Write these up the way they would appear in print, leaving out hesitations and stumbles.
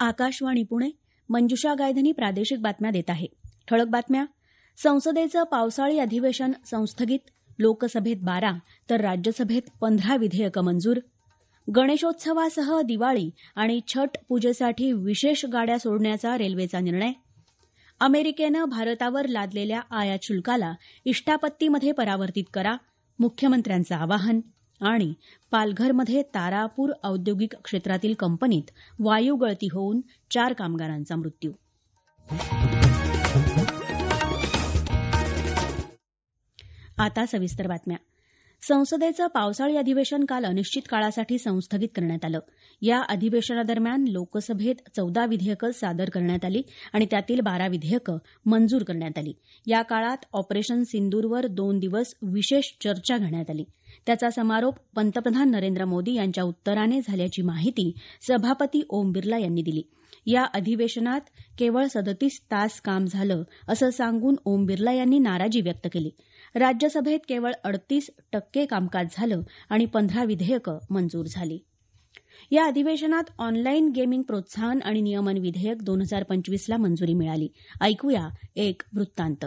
आकाशवाणी पुणे. मंजुषा गायधनी प्रादेशिक बातम्या देत आहे. ठळक बातम्या. संसदेचं पावसाळी अधिवेशन संस्थगित. लोकसभेत 12 तर राज्यसभेत 15 विधेयकं मंजूर. गणेशोत्सवासह दिवाळी आणि छठ पूजेसाठी विशेष गाड्या सोडण्याचा रेल्वेचा निर्णय. अमेरिकेनं भारतावर लादलेल्या आयात शुल्काला इष्टापत्तीमध्ये परावर्तित करा, मुख्यमंत्र्यांचं आवाहन. आणि पालघरमध्ये तारापूर औद्योगिक क्षेत्रातील कंपनीत वायू गळती होऊन 4 कामगारांचा मृत्यू. आता सविस्तर बातम्या. संसदेचं पावसाळी अधिवेशन काल अनिश्चित काळासाठी संस्थगित करण्यात आलं. या अधिवेशनादरम्यान लोकसभेत 14 विधेयकं सादर करण्यात आली आणि त्यातील 12 विधेयकं मंजूर करण्यात आली. या काळात ऑपरेशन सिंदूरवर 2 दिवस विशेष चर्चा घेण्यात आली. त्याचा समारोप पंतप्रधान नरेंद्र मोदी यांच्या उत्तराने झाल्याची माहिती सभापती ओम बिर्ला यांनी दिली. या अधिवेशनात केवळ 37 तास काम झालं असं सांगून ओम बिर्ला यांनी नाराजी व्यक्त केली. राज्यसभेत केवळ 38% कामकाज झालं आणि 15 विधेयकं मंजूर झाली. या अधिवेशनात ऑनलाईन गेमिंग प्रोत्साहन आणि नियमन विधेयक 2025ला मंजुरी मिळाली. ऐकूया एक वृत्तांत.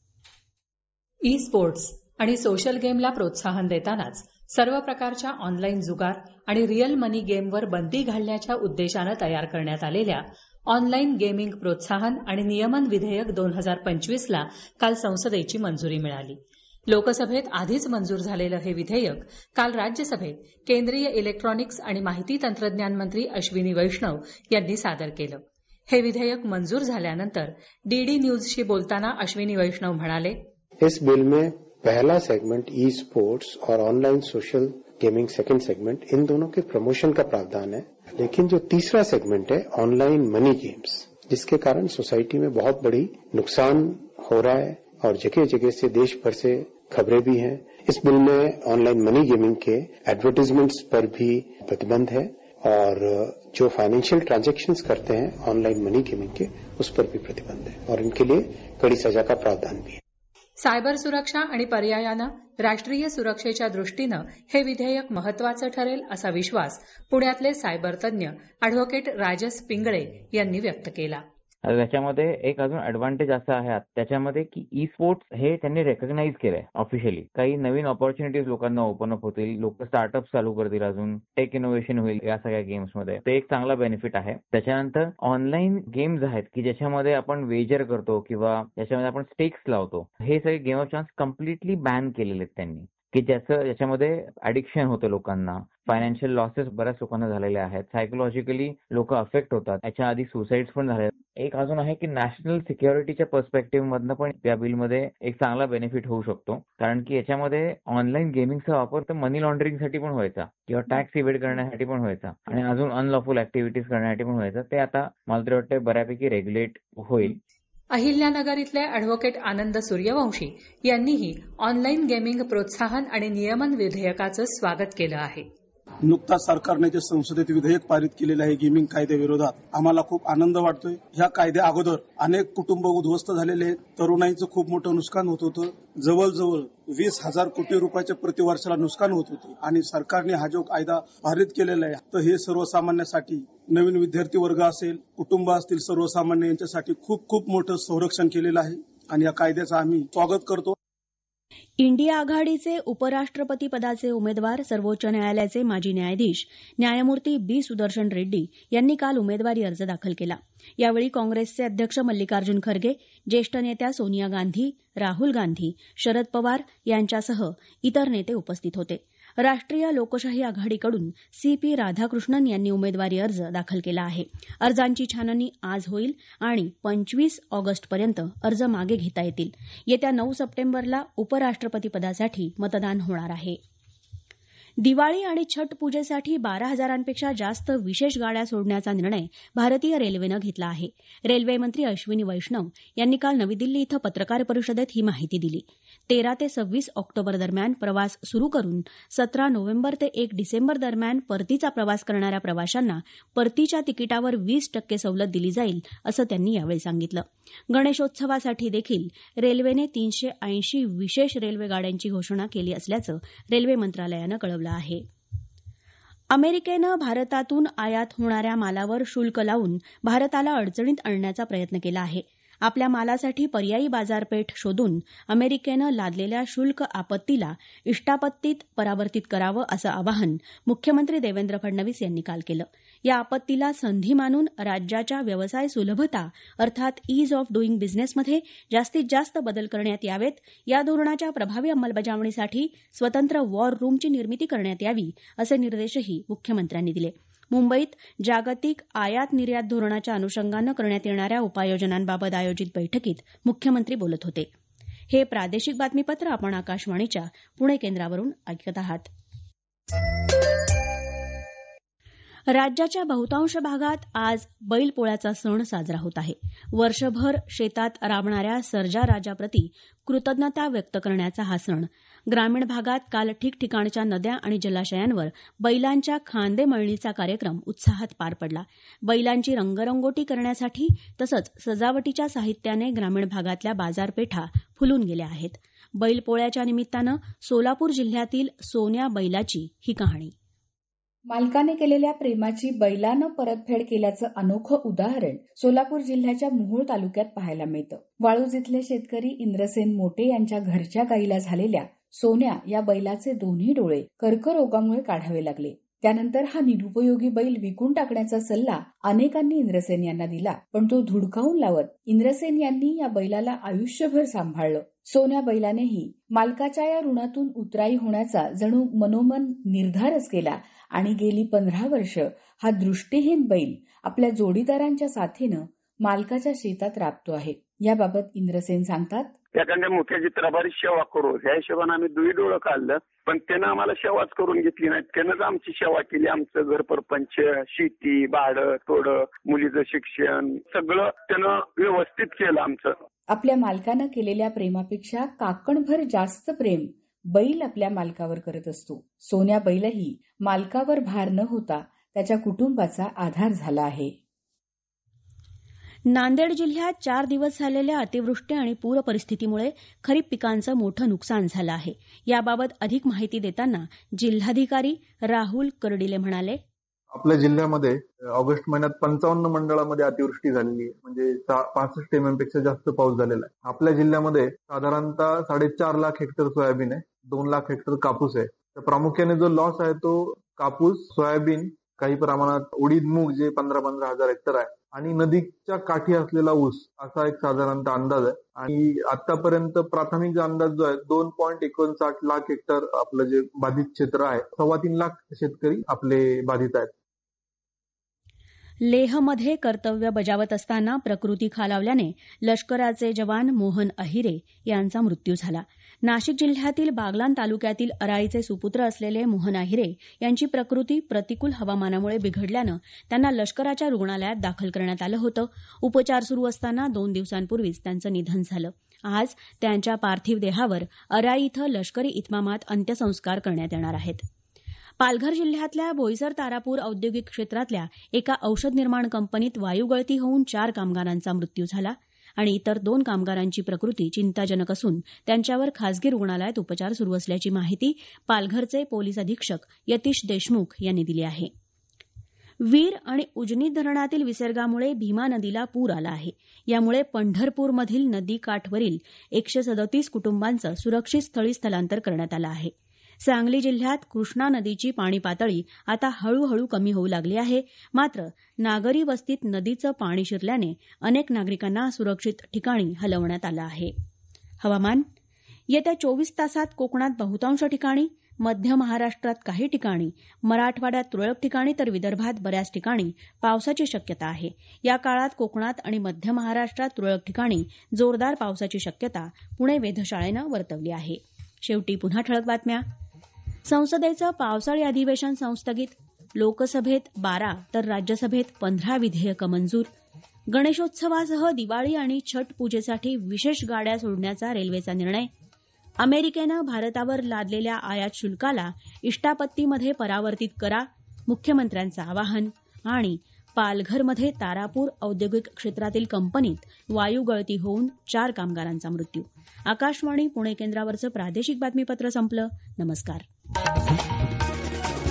ई स्पोर्ट्स आणि सोशल गेमला प्रोत्साहन देतानाच सर्व प्रकारच्या ऑनलाईन जुगार आणि रिअल मनी गेमवर बंदी घालण्याच्या उद्देशानं तयार करण्यात आलेल्या ऑनलाईन गेमिंग प्रोत्साहन आणि नियमन विधेयक 2025ला काल संसदेची मंजुरी मिळाली. लोकसभेत आधीच मंजूर झालेलं हे विधेयक काल राज्यसभेत केंद्रीय इलेक्ट्रॉनिक्स आणि माहिती तंत्रज्ञान मंत्री अश्विनी वैष्णव यांनी सादर केलं. हे विधेयक मंजूर झाल्यानंतर डीडी न्यूजशी बोलताना अश्विनी वैष्णव म्हणाले, इस बिल में पहला सेगमेंट ई स्पोर्ट्स और online social gaming second segment, इन दोनों के प्रमोशन का प्रावधान है. लेकिन जो तीसरा सेगमेंट है ऑनलाइन मनी गेम्स, जिसके कारण सोसाइटी में बहुत बड़ी नुकसान हो रहा है और जगह जगह से देश भर से खबरें भी हैं. इस बिल में ऑनलाइन मनी गेमिंग के एडवर्टाइजमेंट्स पर भी प्रतिबंध है और जो फाइनेंशियल ट्रांजैक्शंस करते हैं ऑनलाइन मनी गेमिंग के, उस पर भी प्रतिबंध है और इनके लिए कड़ी सजा का प्रावधान भी है. सायबर सुरक्षा आणि पर्यायानं राष्ट्रीय सुरक्षेच्या दृष्टीनं हे विधेयक महत्वाचं ठरेल असा विश्वास पुण्यातले सायबर तज्ज्ञ अॅडव्होकेट राजस पिंगळे यांनी व्यक्त केला. त्याच्यामध्ये एक अजून ऍडव्हान्टेज असा आहे त्याच्यामध्ये की ई स्पोर्ट्स हे त्यांनी रेकग्नाइज केलंय ऑफिशियली. काही नवीन ऑपॉर्च्युनिटीज लोकांना ओपन अप होतील, लोक स्टार्टअप चालू करतील, अजून टेक इनोव्हेशन होईल या सगळ्या गेम्समध्ये. ते एक चांगला बेनिफिट आहे. त्याच्यानंतर ऑनलाईन गेम्स आहेत की ज्याच्यामध्ये आपण वेजर करतो किंवा ज्याच्यामध्ये आपण स्टेक्स लावतो, हे सगळे game of chance completely ban केलेले आहेत त्यांनी, की ज्याच्यामध्ये ऍडिक्शन होतं लोकांना, फायनान्शियल लॉसेस बऱ्याच लोकांना झालेले आहेत, सायकोलॉजिकली लोक अफेक्ट होतात, याच्या आधी सुसाईड्स पण झाले. एक अजून आहे की नॅशनल सिक्युरिटीच्या पर्स्पेक्टिव्ह मधनं पण या बिलमध्ये एक चांगला बेनिफिट होऊ शकतो. कारण की याच्यामध्ये ऑनलाईन गेमिंगचा वापर तर मनी लॉन्ड्रिंगसाठी पण व्हायचा किंवा टॅक्स इव्हेड करण्यासाठी पण व्हायचा आणि अजून अनलॉफुल ऍक्टिव्हिटीज करण्यासाठी पण व्हायचा. ते आता मला तरी वाटतं बऱ्यापैकी रेग्युलेट होईल. अहिल्यानगर इथले अॅडव्होकेट आनंद सूर्यवंशी यांनीही ऑनलाईन गेमिंग प्रोत्साहन आणि नियमन विधेयकाचं स्वागत केलं आहे. नुकताच सरकारने जे संसदेत विधेयक पारित केलेलं आहे गेमिंग कायद्याविरोधात, आम्हाला खूप आनंद वाटतोय. ह्या कायद्या अगोदर अनेक कुटुंब उद्ध्वस्त झालेले आहेत. तरुणाईचं खूप मोठं नुकसान होत होतं. जवळजवळ 20,000 कोटी रुपयाच्या प्रतिवर्षाला नुकसान होत होते आणि सरकारने हा जो कायदा पारित केलेला आहे तर हे सर्वसामान्यांसाठी, नवीन विद्यार्थी वर्ग असेल, कुटुंब असतील, सर्वसामान्य यांच्यासाठी खूप खूप मोठं संरक्षण केलेलं आहे आणि या कायद्याचं आम्ही स्वागत करतो. इंडिया आघाडीचे उपराष्ट्रपती पदाचे उमेदवार सर्वोच्च न्यायालयाचे माजी न्यायाधीश न्यायमूर्ती बी सुदर्शन रेड्डी यांनी काल उमेदवारी अर्ज दाखल केला. यावेळी काँग्रेसचे अध्यक्ष मल्लिकार्जुन खरगे, ज्येष्ठ नेत्या सोनिया गांधी, राहुल गांधी, शरद पवार यांच्यासह इतर नेते उपस्थित होते. राष्ट्रीय लोकशाही आघाडीकडून सी.पी. राधाकृष्णन यांनी उमेदवारी अर्ज दाखल केला आहे. अर्जांची छाननी आज होईल आणि 25 ऑगस्टपर्यंत अर्ज मागे घेता येतील. येत्या 9 सप्टेंबरला उपराष्ट्रपती पदासाठी मतदान होणार आहे. दिवाळी आणि छठ पूजेसाठी 12,000पेक्षा जास्त विशेष गाड्या सोडण्याचा निर्णय भारतीय रेल्वेनं घेतला आहे. रेल्वे मंत्री अश्विनी वैष्णव यांनी काल नवी दिल्ली इथं पत्रकार परिषदेत ही माहिती दिली. 13 ते 26 ऑक्टोबर दरम्यान प्रवास सुरू करून 17 नोव्हेंबर ते 1 डिसेंबर दरम्यान परतीचा प्रवास करणाऱ्या प्रवाशांना परतीच्या तिकिटावर 20% सवलत दिली जाईल असं त्यांनी यावेळी सांगितलं. गणेशोत्सवासाठी देखील रेल्वेने 380 विशेष रेल्वे गाड्यांची घोषणा केली असल्याचं रेल्वे मंत्रालयानं कळवलं आहे. अमेरिकेनं भारतातून आयात होणाऱ्या मालावर शुल्क लावून भारताला अडचणीत आणण्याचा प्रयत्न केला आहे. आपल्या मालासाठी पर्यायी बाजारपेठ शोधून अमेरिकेनं लादलेल्या शुल्क आपत्तीला इष्टापत्तीत परावर्तित करावं असं आवाहन मुख्यमंत्री देवेंद्र फडणवीस यांनी काल केलं. या आपत्तीला संधी मानून राज्याच्या व्यवसाय सुलभता अर्थात ईज ऑफ डुईंग बिझनेसमध्ये जास्तीत जास्त बदल करण्यात यावेत. या धोरणाच्या प्रभावी अंमलबजावणीसाठी स्वतंत्र वॉर रूमची निर्मिती करण्यात यावी असे निर्देशही मुख्यमंत्र्यांनी दिले. मुंबईत जागतिक आयात निर्यात धोरणाच्या अनुषंगानं करण्यात येणाऱ्या उपाययोजनांबाबत आयोजित बैठकीत मुख्यमंत्री बोलत होते. हे प्रादेशिक बातमीपत्र आपण आकाशवाणीच्या पुणे केंद्रावरून ऐकत आहात. राज्याच्या बहुतांश भागात आज बैलपोळ्याचा सण साजरा होत आहे. वर्षभर शेतात राबणाऱ्या सर्जा राजाप्रती कृतज्ञता व्यक्त करण्याचा हा सण ग्रामीण भागात काल ठिकठिकाणच्या नद्या आणि जलाशयांवर बैलांच्या खांदे मळणीचा कार्यक्रम उत्साहात पार पडला. बैलांची रंगरंगोटी करण्यासाठी तसंच सजावटीच्या साहित्याने ग्रामीण भागातल्या बाजारपेठा फुलून गेल्या आहेत. बैलपोळ्याच्या निमित्तानं सोलापूर जिल्ह्यातील सोन्या बैलाची ही कहाणी. मालकाने केलेल्या प्रेमाची बैलानं परतफेड केल्याचं अनोखं उदाहरण सोलापूर जिल्ह्याच्या मोहोळ तालुक्यात पाहायला मिळतं. वाळूज इथले शेतकरी इंद्रसेन मोटे यांच्या घरच्या गाईला झालेल्या सोन्या या बैलाचे दोन्ही डोळे कर्करोगामुळे काढावे लागले. त्यानंतर हा निरुपयोगी बैल विकून टाकण्याचा सल्ला अनेकांनी इंद्रसेन यांना दिला, पण तो धुडकावून लावत इंद्रसेन यांनी या बैलाला आयुष्यभर सांभाळलं. सोन्या बैलानेही मालकाच्या या ऋणातून उतराई होण्याचा जणू मनोमन निर्धारच केला आणि गेली 15 वर्ष हा दृष्टीहीन बैल आपल्या जोडीदारांच्या साथीनं मालकाच्या शेतात राबतो आहे. याबाबत इंद्रसेन सांगतात. एखाद्या मोठ्या चित्राबारी सेवा करू ह्या हिशोबाने आम्ही दुई डोळं काढलं, पण त्यानं आम्हाला सेवाच करून घेतली नाही. त्यानंच आमची सेवा केली. आमचं घर परपंच, शेती, भाडं, तोडं, मुलीचं शिक्षण सगळं त्यानं व्यवस्थित केलं आमचं. आपल्या मालकानं केलेल्या प्रेमापेक्षा काकणभर जास्त प्रेम बैल आपल्या मालकावर करत असतो. सोन्या बैलही मालकावर भार न होता त्याच्या कुटुंबाचा आधार झाला आहे. नांदेड जिल्ह्यात 4 दिवस झालेल्या अतिवृष्टी आणि पूर परिस्थितीमुळे खरीप पिकांचं मोठं नुकसान झालं आहे. याबाबत अधिक माहिती देताना जिल्हाधिकारी राहुल कर्डिले म्हणाले. आपल्या जिल्ह्यामध्ये ऑगस्ट महिन्यात 55 मंडळामध्ये अतिवृष्टी झालेली आहे, म्हणजे 65 mm पेक्षा जास्त पाऊस झालेला आहे. आपल्या जिल्ह्यामध्ये साधारणतः 4.5 लाख हेक्टर सोयाबीन आहे, 2 लाख हेक्टर कापूस आहे. तर प्रामुख्याने जो लॉस आहे तो कापूस, सोयाबीन, काही प्रमाणात उडीद, मूग जे 15-15 हजार हेक्टर आहे आणि नदीच्या काठी असलेला ऊस असा एक साधारणतः अंदाज आहे. आणि आतापर्यंत प्राथमिक अंदाज जो आहे 2.59 लाख हेक्टर आपलं जे बाधित क्षेत्र आहे, 3.25 लाख शेतकरी आपले बाधित आहेत. लेहमध्ये कर्तव्य बजावत असताना प्रकृती खालावल्याने लष्कराचे जवान मोहन अहिरे यांचा मृत्यू झाला. नाशिक जिल्ह्यातील बागलाण तालुक्यातील अराईचे सुपुत्र असलेले मोहन अहिरे यांची प्रकृती प्रतिकूल हवामानामुळे बिघडल्यानं त्यांना लष्कराच्या रुग्णालयात दाखल करण्यात आलं होतं. उपचार सुरू असताना 2 दिवसांपूर्वीच त्यांचं निधन झालं. आज त्यांच्या पार्थिव देहावर अराई इथं लष्करी इतमामात अंत्यसंस्कार करण्यात येणार आहेत. पालघर जिल्ह्यातल्या बोईसर तारापूर औद्योगिक क्षेत्रातल्या एका औषध निर्माण कंपनीत वायुगळती होऊन 4 कामगारांचा मृत्यू झाला आणि इतर 2 कामगारांची प्रकृती चिंताजनक असून त्यांच्यावर खासगी रुग्णालयात उपचार सुरू असल्याची माहिती पालघरचे पोलीस अधीक्षक यतीश देशमुख यांनी दिली आहे. वीर आणि उजनी धरणातील विसर्गामुळे भीमा नदीला पूर आला आहे. यामुळे पंढरपूरमधील नदीकाठवरील 137 कुटुंबांचं सुरक्षित स्थळी स्थलांतर करण्यात आलं आहे. सांगली जिल्ह्यात कृष्णा नदीची पाणी पातळी आता हळूहळू कमी होऊ लागली आहे. मात्र नागरी वस्तीत नदीचं पाणी शिरल्याने अनेक नागरिकांना सुरक्षित ठिकाणी हलवण्यात आलं आहे. हवामान. येत्या 24 तासात कोकणात बहुतांश ठिकाणी, मध्य महाराष्ट्रात काही ठिकाणी, मराठवाड्यात तुरळक ठिकाणी तर विदर्भात बऱ्याच ठिकाणी पावसाची शक्यता आहे. या काळात कोकणात आणि मध्य महाराष्ट्रात तुरळक ठिकाणी जोरदार पावसाची शक्यता पुणे वेधशाळेनं वर्तवली आहे. शेवटी पुन्हा ठळक बातम्या. संसदेचं पावसाळी अधिवेशन संस्थगित. लोकसभेत 12 तर राज्यसभेत 15 विधेयकं मंजूर. गणेशोत्सवासह दिवाळी आणि छठ पूजेसाठी विशेष गाड्या सोडण्याचा रेल्वेचा निर्णय. अमेरिकेनं भारतावर लादलेल्या आयात शुल्काला इष्टापत्तीमध्ये परावर्तित करा, मुख्यमंत्र्यांचं आवाहन. आणि पालघरमध्ये तारापूर औद्योगिक क्षेत्रातील कंपनीत वायुगळती होऊन 4 कामगारांचा मृत्यू. आकाशवाणी पुणे केंद्रावरचं प्रादेशिक बातमीपत्र संपलं. नमस्कार.